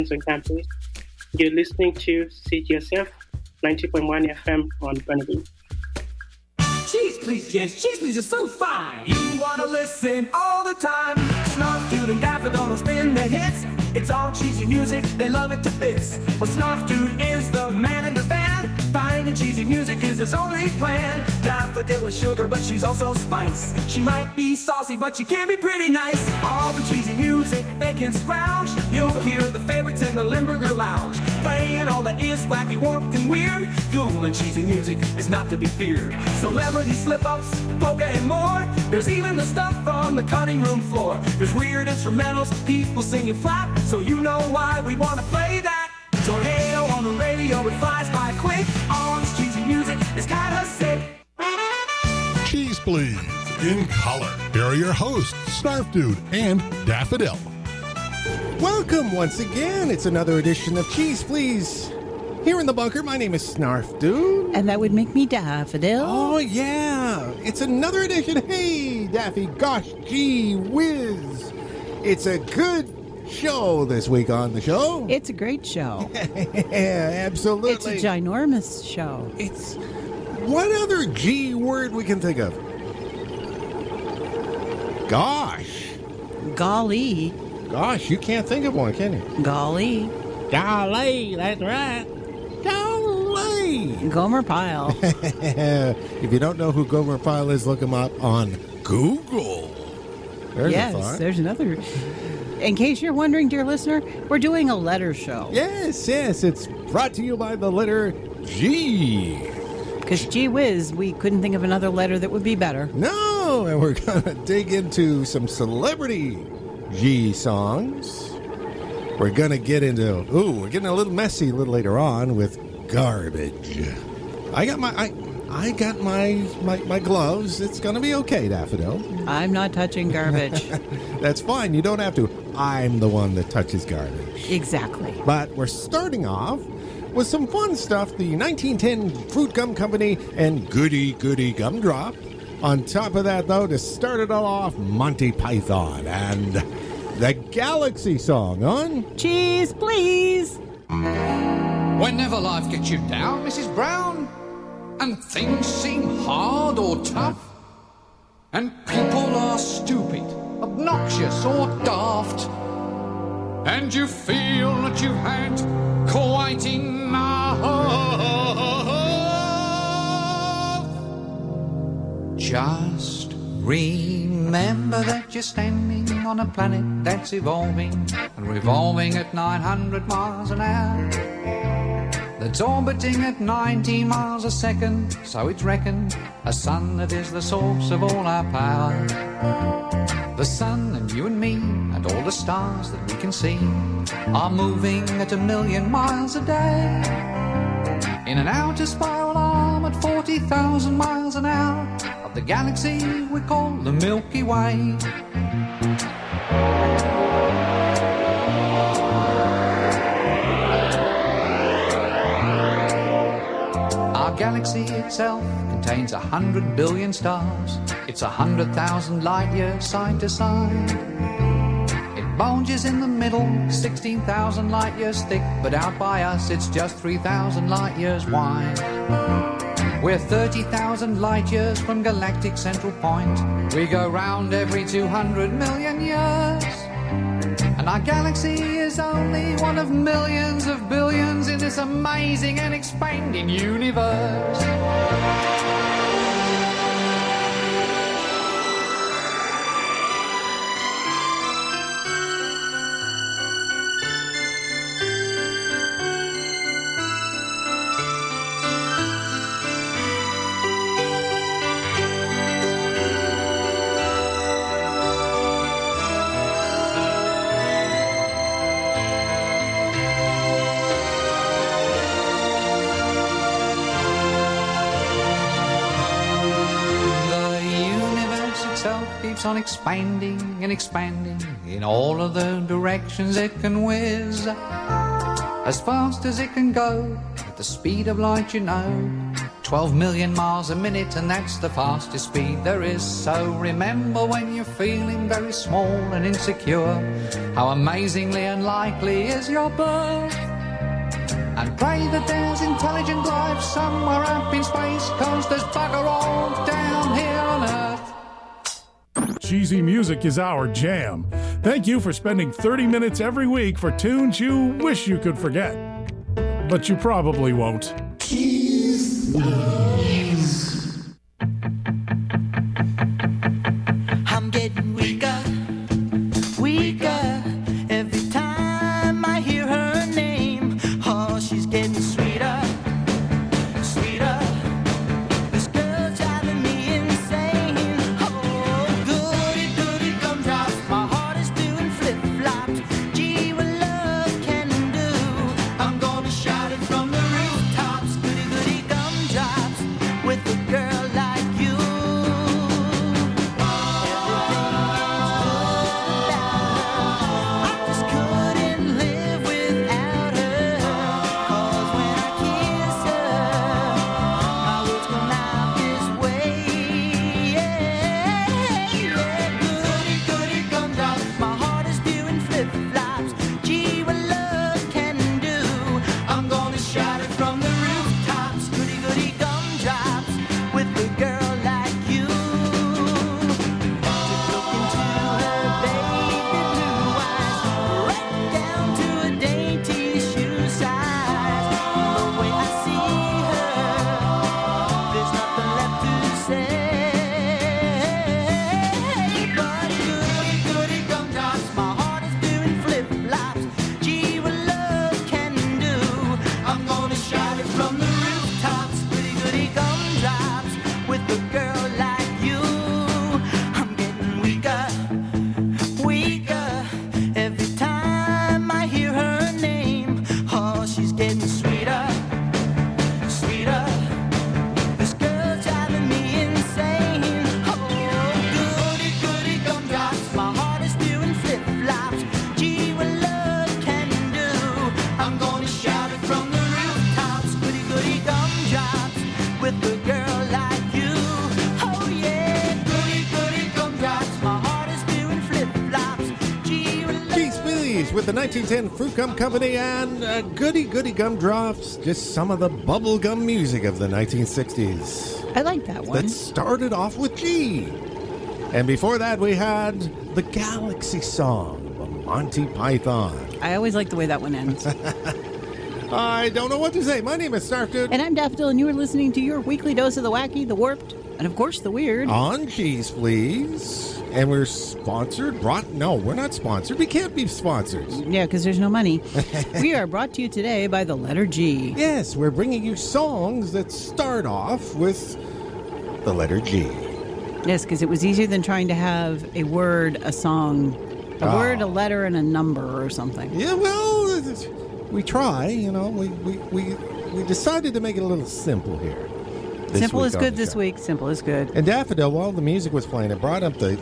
and Campbell. You're listening to CGSF 90.1 FM on Burnaby. Cheese, please, yes, cheese, please, is so fine. You wanna listen all the time. Snarf Dude and Daffodil will spin the hits. It's all cheesy music, they love it to bits. Well, Snarf Dude is the man in the band. Finding cheesy music is his only plan. Daffodil is sugar, but she's also spice. She might be saucy, but she can be pretty nice. All the cheesy music they can scrounge. You'll hear the favorites in the Limburger Lounge. Playing all that is wacky, warped, and weird. Cool and cheesy music is not to be feared. Celebrity slip-ups, polka, and more. There's even the stuff on the cutting room floor. There's weird instrumentals, people singing flat. So you know why we want to play that. Tornado on the radio, it flies by quick. All this cheesy music is kind of sick. Cheese Please, in color. Here are your hosts, Snarf Dude and Daffodil. Welcome once again. It's another edition of Cheese Please. Here in the bunker, my name is Snarf Dude. And that would make me Daffodil. Oh, yeah. It's another edition. Hey, Daffy, gosh, gee whiz. It's a good show this week on the show. It's a great show. Yeah, absolutely. It's a ginormous show. It's... What other G word we can think of? Gosh. Golly. Gosh, you can't think of one, can you? Golly. Golly, that's right. Golly. Gomer Pyle. If you don't know who Gomer Pyle is, look him up on Google. There's a thought. There's another. In case you're wondering, dear listener, we're doing a letter show. Yes, it's brought to you by the letter G. Because gee whiz, we couldn't think of another letter that would be better. No, and we're going to dig into some celebrity G songs. We're going to get into, we're getting a little messy a little later on with garbage. I got my gloves. It's going to be okay, Daffodil. I'm not touching garbage. That's fine. You don't have to. I'm the one that touches garbage. Exactly. But we're starting off with some fun stuff. The 1910 Fruit Gum Company and Goody Goody Gumdrop. On top of that, though, to start it all off, Monty Python and the Galaxy Song on Cheese Please. Whenever life gets you down, Mrs. Brown, and things seem hard or tough, and people are stupid, obnoxious or daft, and you feel that you've had quite enough, just remember that you're standing on a planet that's evolving and revolving at 900 miles an hour, that's orbiting at 90 miles a second, so it's reckoned a sun that is the source of all our power. The sun and you and me and all the stars that we can see are moving at 1,000,000 miles a day in an outer spiral arm at 40,000 miles an hour of the galaxy we call the Milky Way. Our galaxy itself contains 100 billion stars. It's 100,000 light years side to side. It bulges in the middle, 16,000 light years thick, but out by us it's just 3,000 light years wide. We're 30,000 light years from galactic central point. We go round every 200 million years. And our galaxy is only one of millions of billions in this amazing and expanding universe. Keeps on expanding and expanding in all of the directions it can whiz, as fast as it can go, at the speed of light, you know, 12 million miles a minute, and that's the fastest speed there is. So remember when you're feeling very small and insecure, how amazingly unlikely is your birth. And pray that there's intelligent life somewhere up in space, 'cause there's bugger all down here on Earth. Cheesy music is our jam. Thank you for spending 30 minutes every week for tunes you wish you could forget. But you probably won't. I'm getting weaker, weaker every time I hear her name. Oh, she's getting sweeter, sweeter. This girl's driving me insane. Oh, goody, goody gumdrops. My heart is doing flip-flops. Gee, what love can do. I'm gonna shout it from the rooftops. Goody, goody gumdrops with a girl like you. With the 1910 Fruit Gum Company and Goody Goody Gumdrops, just some of the bubblegum music of the 1960s. I like that one. That started off with G. And before that, we had the Galaxy Song of Monty Python. I always like the way that one ends. I don't know what to say. My name is Snarf And I'm Daffodil, and you are listening to your weekly dose of the wacky, the warped, and of course the weird. On Cheese Please. And we're sponsored? No, we're not sponsored. We can't be sponsored. Yeah, because there's no money. We are brought to you today by the letter G. Yes, we're bringing you songs that start off with the letter G. Yes, because it was easier than trying to have a word, a song, a word, a letter, and a number or something. Yeah, well, we try, you know. We decided to make it a little simple here. Simple is good this week. Simple is good. And Daffodil, while the music was playing, it brought up the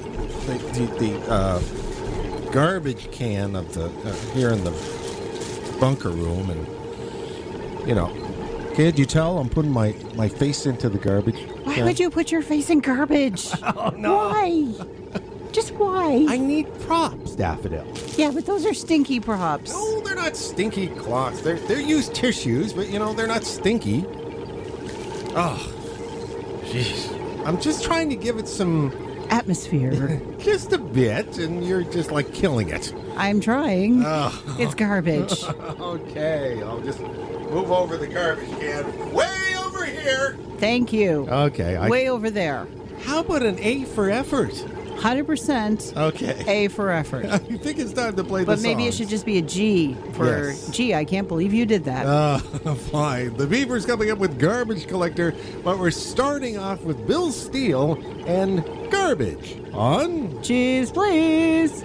garbage can of the here in the bunker room, and you know, can't you tell I'm putting my face into the garbage? Why would you put your face in garbage? Oh no! Why? Just why? I need props, Daffodil. Yeah, but those are stinky props. No, they're not stinky cloths. They're used tissues, but you know they're not stinky. Oh. Jeez. I'm just trying to give it some atmosphere. Just a bit, and you're just like killing it. I'm trying. It's garbage. Okay, I'll just move over the garbage can. Way over here. Thank you. Okay. Way over there. How about an A for effort? 100%. Okay. A for effort. I think it's time to play the But maybe it should just be a G for G. I can't believe you did that. Fine. The Beaver's coming up with Garbage Collector, but we're starting off with Bill Steele and Garbage on Cheese Please.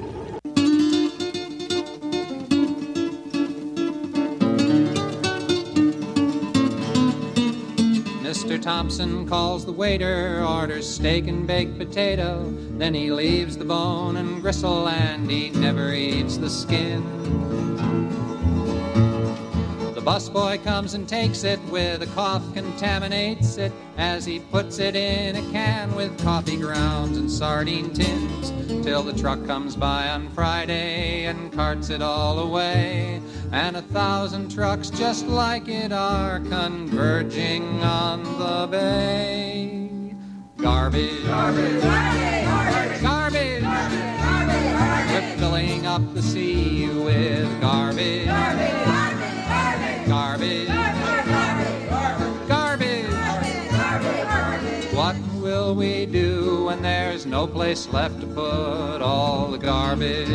Mr. Thompson calls the waiter, orders steak and baked potato. Then he leaves the bone and gristle and he never eats the skin. The busboy comes and takes it with a cough, contaminates it as he puts it in a can with coffee grounds and sardine tins, till the truck comes by on Friday and carts it all away. And 1,000 trucks just like it are converging on the bay. Garbage, garbage, garbage, garbage, garbage. We're filling up the sea with garbage, garbage, garbage, garbage, garbage. What will we do when there's no place left to put all the garbage?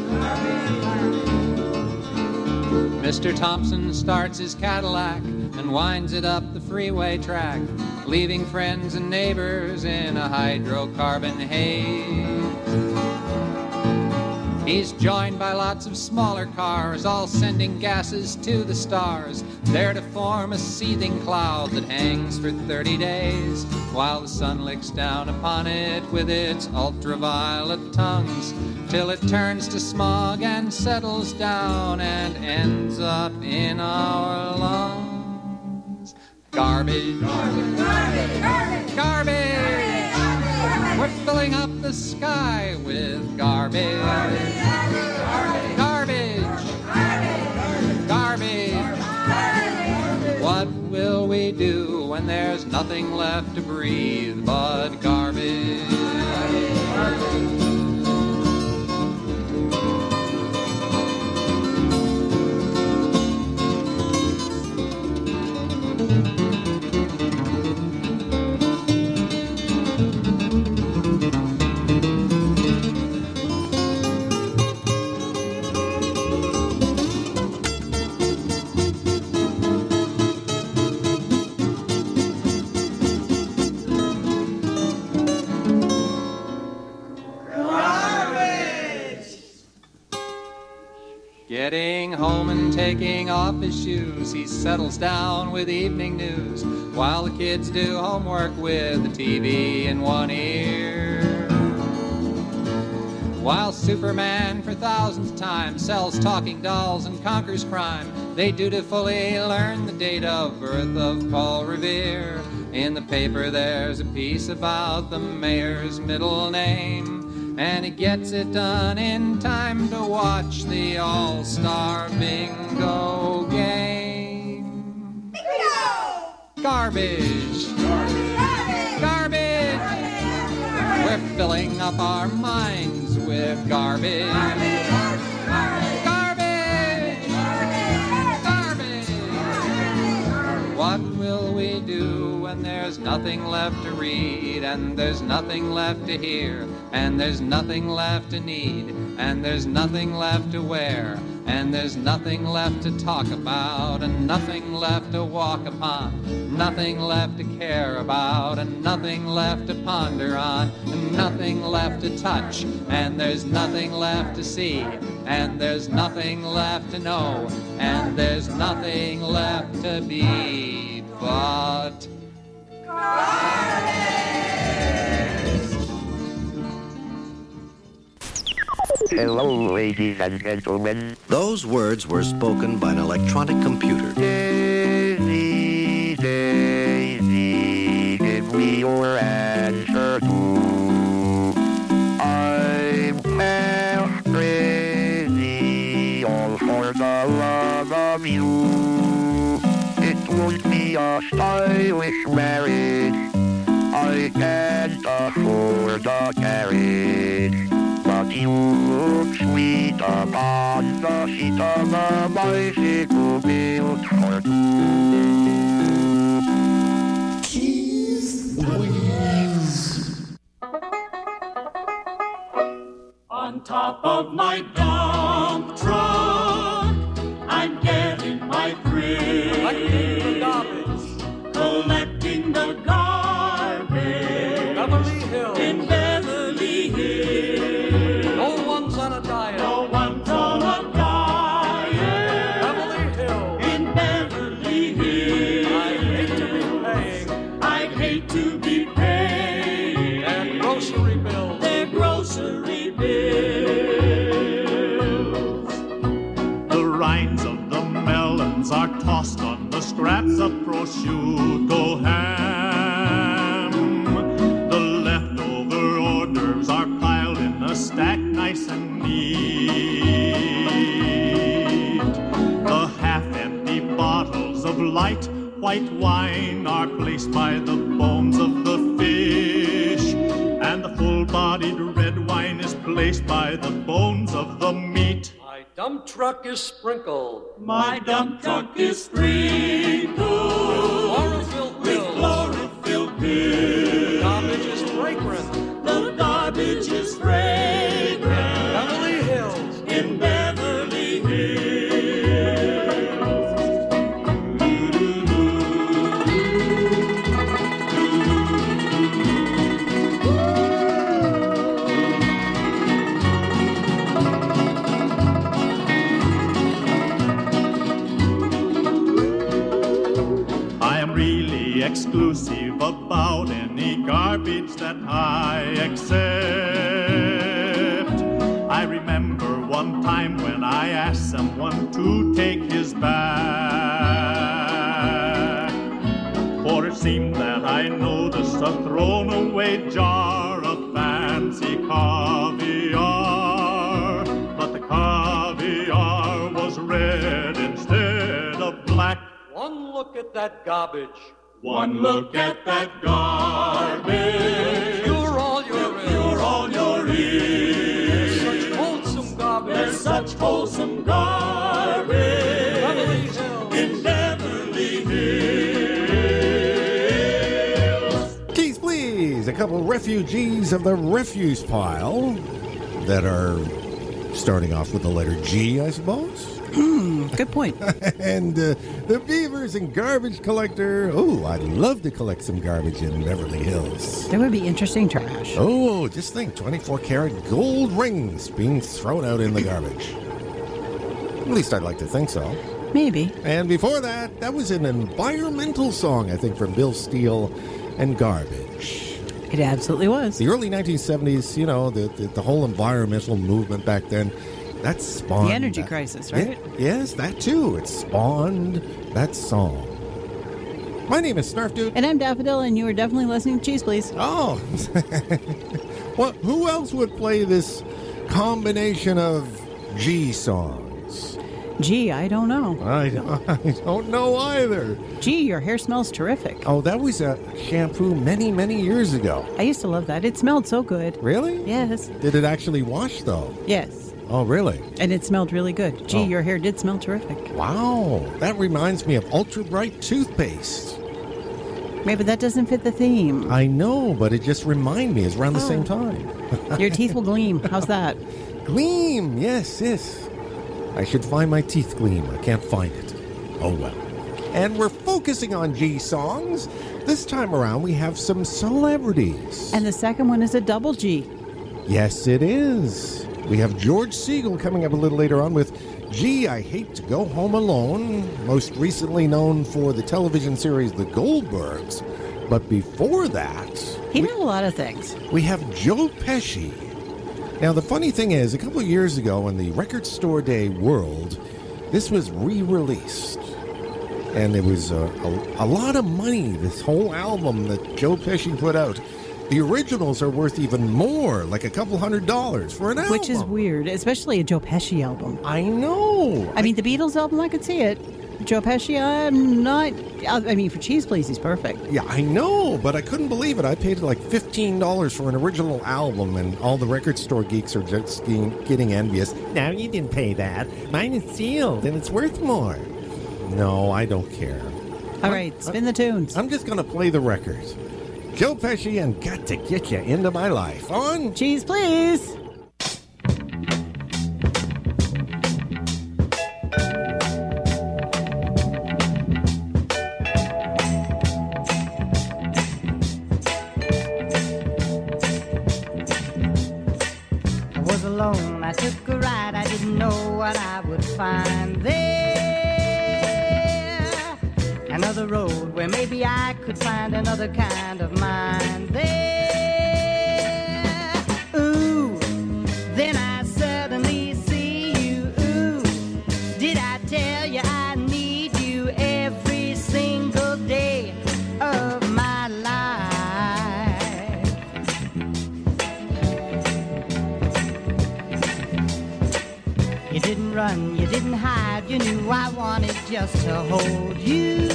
Mr. Thompson starts his Cadillac and winds it up the freeway track, leaving friends and neighbors in a hydrocarbon haze. He's joined by lots of smaller cars, all sending gases to the stars, there to form a seething cloud that hangs for 30 days, while the sun licks down upon it with its ultraviolet tongues, till it turns to smog and settles down and ends up in our lungs. Garbage, garbage, garbage, garbage, garbage. We're filling up the sky with garbage, garbage, garbage, garbage, garbage. What will we do when there's nothing left to breathe but garbage? Getting home and taking off his shoes, he settles down with evening news, while the kids do homework with the TV in one ear. While Superman for thousandth time sells talking dolls and conquers crime, they dutifully learn the date of birth of Paul Revere. In the paper there's a piece about the mayor's middle name, and he gets it done in time to watch the All-Star Bingo game. Bingo! Garbage! Garbage! Garbage! We're filling up our minds with garbage. Garbage! Garbage! Garbage! What will we do when there's nothing left to read, and there's nothing left to hear, and there's nothing left to need, and there's nothing left to wear, and there's nothing left to talk about, and nothing left to walk upon, nothing left to care about, and nothing left to ponder on, and nothing left to touch, and there's nothing left to see, and there's nothing left to know, and there's nothing left to be but Hello, ladies and gentlemen. Those words were spoken by an electronic computer. Daisy, Daisy, give me your answer too. I'm half crazy, all for the love of you. It would be a stylish marriage. I can't afford a carriage, but you look sweet upon the seat of a bicycle built for two. Keys, please. On top of my dump truck, I'm getting my thrill. Collecting the garbage. Beverly Hills. In Beverly Hills. No one's on a diet. No one's on a diet. Beverly Hills. In Beverly Hills. buns are tossed on the scraps of prosciutto ham. The leftover hors d'oeuvres are piled in a stack nice and neat. The half-empty bottles of light white wine are placed by the bones of the fish, and the full-bodied red wine is placed by the bones of the meat. My dump truck is sprinkled. My dump truck is sprinkled with chlorophyll pills. Garbage is fragrant. The garbage is fragrant. Beverly Hills. In Beverly Hills. Exclusive about any garbage that I accept. I remember one time when I asked someone to take his back, for it seemed that I noticed a thrown away jar of fancy caviar, but the caviar was red instead of black. One look at that garbage. One look at that garbage. You're all your ears. You're all your ears. There's such wholesome garbage. There's such wholesome garbage. Beverly Hills. In Beverly Hills. Keys, please. A couple refugees of the refuse pile that are starting off with the letter G, I suppose. Good point. And the Beavers and Garbage Collector. Oh, I'd love to collect some garbage in Beverly Hills. There would be interesting trash. Oh, just think, 24-karat gold rings being thrown out in the garbage. At least I'd like to think so. Maybe. And before that, that was an environmental song, I think, from Bill Steele and Garbage. It absolutely was. The early 1970s, you know, the whole environmental movement back then, that spawned... The energy crisis, right? Yes, that too. It spawned that song. My name is Snarf Dude. And I'm Daffodil, and you are definitely listening to Cheese Please. Oh. Well, who else would play this combination of G songs? Gee, I don't know. I don't know either. Gee, your hair smells terrific. Oh, that was a shampoo many, many years ago. I used to love that. It smelled so good. Really? Yes. Did it actually wash, though? Yes. Oh, really? And it smelled really good. Gee, your hair did smell terrific. Wow. That reminds me of Ultra Bright toothpaste. Maybe that doesn't fit the theme. I know, but it just reminded me. It's around the same time. Your teeth will gleam. How's that? Gleam. Yes, yes. I should find my teeth gleam. I can't find it. Oh, well. And we're focusing on G songs. This time around, we have some celebrities. And the second one is a double G. Yes, it is. We have George Segal coming up a little later on with Gee, I Hate to Go Home Alone, most recently known for the television series The Goldbergs. But before that... He did a lot of things. We have Joe Pesci. Now, the funny thing is, a couple of years ago in the Record Store Day world, this was re-released. And it was a lot of money, this whole album that Joe Pesci put out. The originals are worth even more, like a couple $100 for an album. Which is weird, especially a Joe Pesci album. I know. I mean, the Beatles album, I could see it. Joe Pesci, I'm not... I mean, for Cheese Please, he's perfect. Yeah, I know, but I couldn't believe it. I paid like $15 for an original album, and all the record store geeks are just getting envious. Now, you didn't pay that. Mine is sealed, and it's worth more. No, I don't care. All right, spin the tunes. I'm just going to play the records. Joe Pesci and Got to Get You Into My Life on Cheese Please. I was alone, I took a ride, I didn't know what I would find there. Another road where maybe I could find another kind of mind there. Ooh, then I suddenly see you. Ooh, did I tell you I need just to hold you.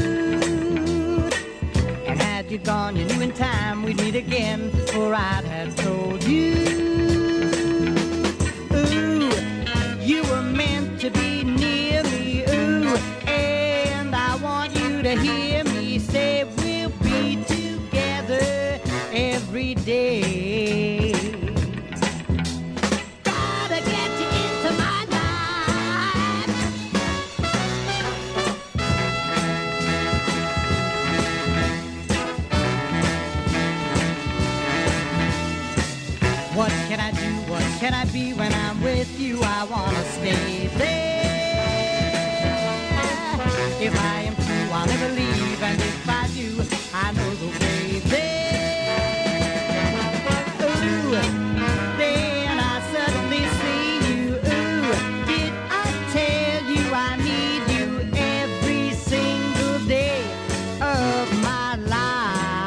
And had you gone, you knew in time we'd meet again, for I'd have told you. Ooh, you were meant to be near me, ooh, and I want you to hear me say we'll be together every day. Gotta get you into my life. What can I do? What can I be when I'm with you? I wanna stay there. If I am true, I'll never leave, and if I do, I know the way there. Ooh, then I suddenly see you. Ooh, did I tell you I need you every single day of my life?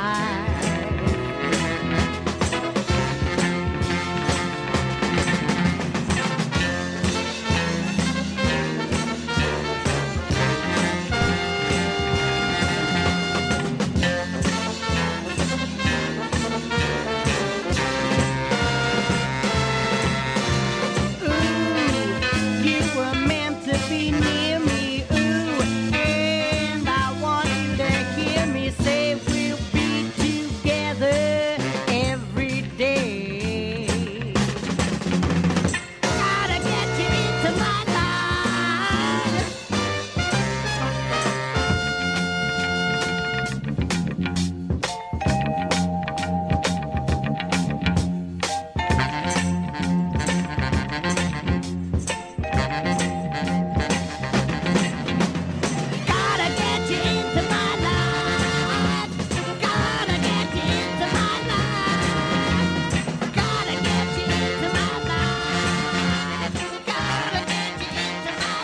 You were meant to be near me, ooh, and I want you to hear me say we'll be together every day. Gotta get you into my life. Gotta get you into my life. Gotta get you into my life. Gotta get you into my life. Gotta get you into my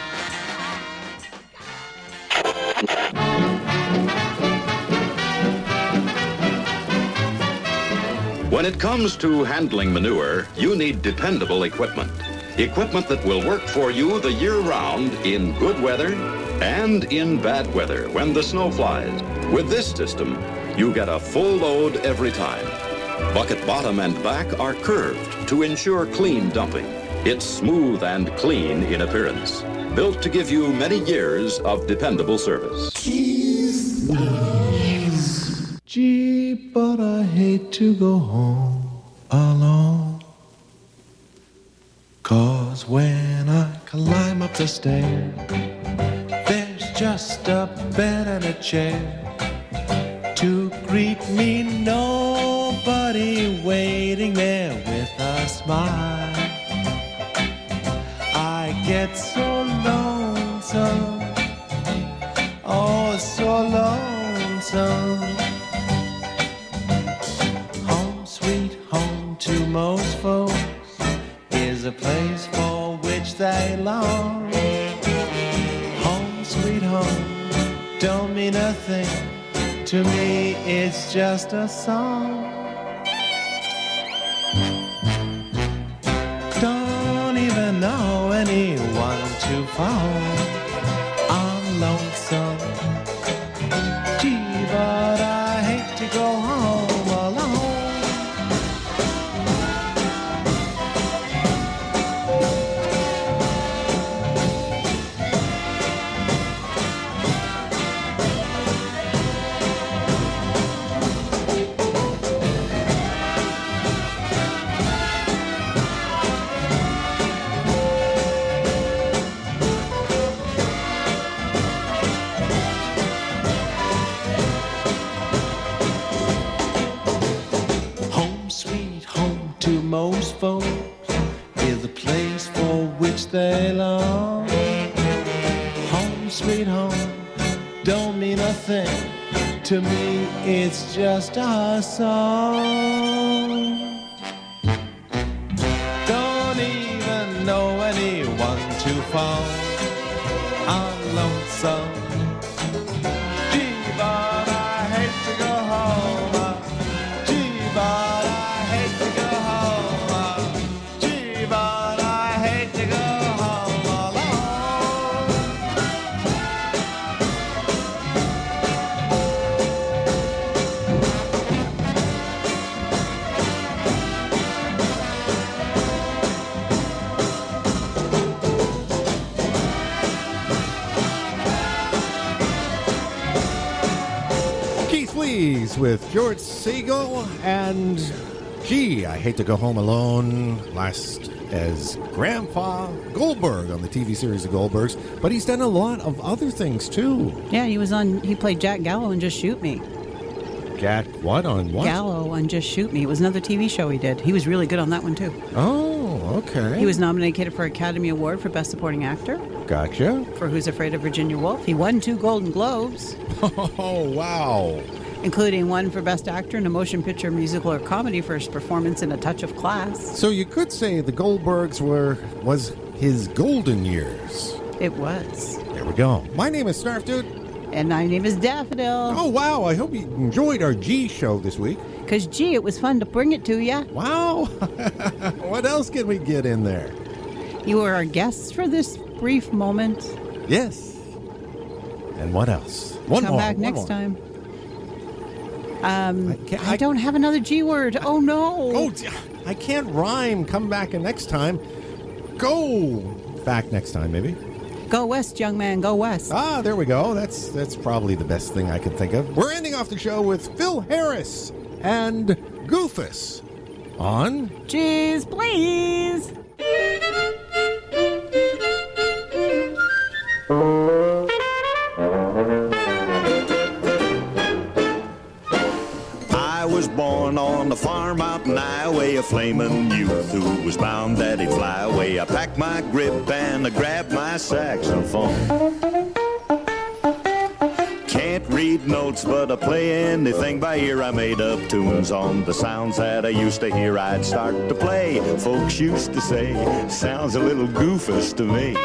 When it comes to handling manure, you need dependable equipment. Equipment that will work for you the year round in good weather and in bad weather when the snow flies. With this system, you get a full load every time. Bucket bottom and back are curved to ensure clean dumping. It's smooth and clean in appearance, built to give you many years of dependable service. Gee, but I hate to go home alone. 'Cause when I climb up the stairs, there's just a bed and a chair to greet me. Nobody waiting there with a smile. I get so lonesome, oh, so lonesome. Home, sweet home to most folks is a place for which they long. Home, sweet home, don't mean a thing to me, it's just a song. Don't even know anyone to phone. I'm lonesome, gee, but I hate to go home alone. Most folks is a place for which they long. Home, sweet home, don't mean a thing to me, it's just a song. Don't even know anyone to phone. I'm lonesome, gee, but I hate to go home. Gee, but I hate to go home. Gee, but I hate to go home alone. Please with George Siegel and Gee, I Hate to Go Home Alone, last as Grandpa Goldberg on the TV series The Goldbergs, but he's done a lot of other things too. Yeah, he played Jack Gallo in Just Shoot Me. Jack what on what? Gallo on Just Shoot Me. It was another TV show he did. He was really good on that one too. Oh, okay. He was nominated for Academy Award for Best Supporting Actor. Gotcha. For Who's Afraid of Virginia Woolf. He won 2 Golden Globes. Oh, wow. Including one for Best Actor in a Motion Picture, Musical, or Comedy for his performance in A Touch of Class. So you could say the Goldbergs was his golden years. It was. There we go. My name is Snarf Dude. And my name is Daffodil. Oh, wow. I hope you enjoyed our G show this week. Because, gee, it was fun to bring it to you. Wow. What else can we get in there? You were our guests for this brief moment. Yes. And what else? Come back next time. I don't have another G word. Oh, no. Oh, I can't rhyme. Come back next time. Go back next time, maybe. Go west, young man. Go west. Ah, there we go. That's probably the best thing I can think of. We're ending off the show with Phil Harris and Goofus on Cheese, please. I was born on a farm out in Iowa, a flaming youth who was bound that he'd fly away. I packed my grip and I grabbed my saxophone. Can't read notes, but I play anything by ear. I made up tunes on the sounds that I used to hear. I'd start to play. Folks used to say, sounds a little Goofus to me.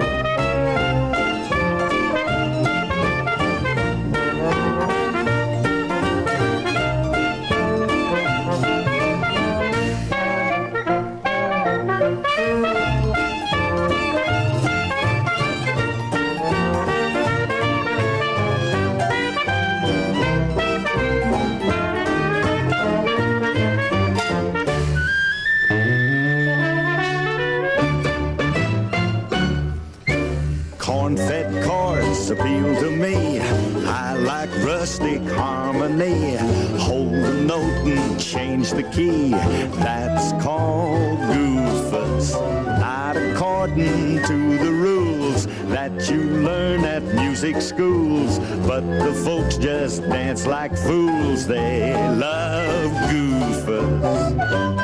Corn-fed chords appeal to me. I like rustic harmony. Hold the note and change the key. That's called Goofus. Not according to the rules that you learn at music schools. But the folks just dance like fools. They love Goofus.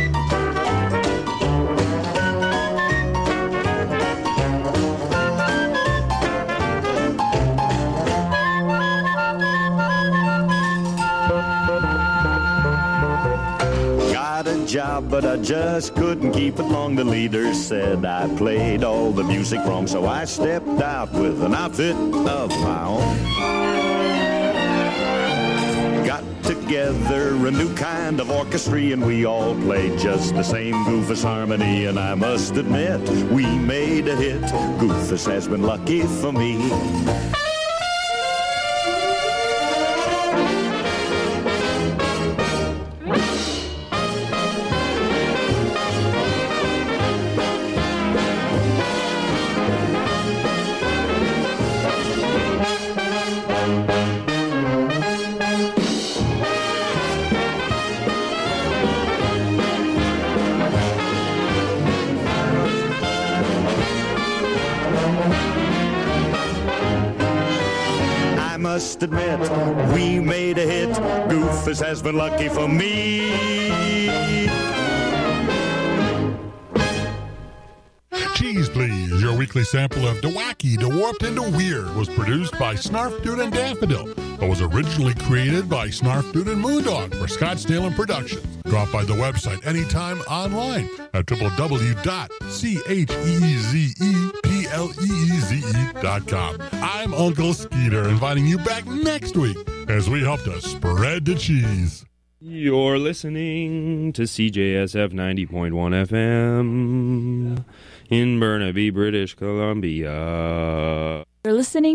Job, but I just couldn't keep it long. The leader said I played all the music wrong, so I stepped out with an outfit of my own. Got together a new kind of orchestra, and we all played just the same Goofus harmony. And I must admit, we made a hit. Goofus has been lucky for me. Must admit, we made a hit. Goofus has been lucky for me. Cheese Please, your weekly sample of DeWacky, DeWarped, and DeWeird was produced by Snarf Dude and Daffodil, but was originally created by Snarf Dude and Moondog for Scottsdale and Productions. Drop by the website anytime online at www.cheezepleeze.com. I'm Uncle Skeeter, inviting you back next week as we help to spread the cheese. You're listening to CJSF 90.1 FM in Burnaby, British Columbia. You're listening